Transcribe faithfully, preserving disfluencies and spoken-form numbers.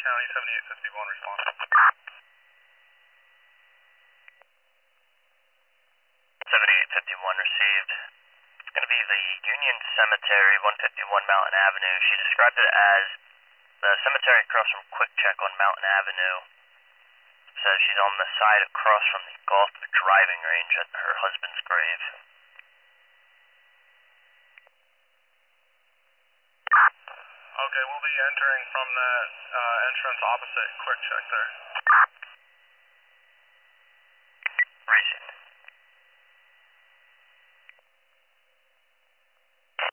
County, seventy-eight fifty-one, respond. seventy-eight fifty-one received. It's going to be the Union Cemetery, one fifty-one Mountain Avenue. She described it as the cemetery across from Quick Check on Mountain Avenue. Says she's on the side across from the golf driving range at her husband's grave. Okay, we'll be entering from that uh, entrance opposite Quick Check there. Received.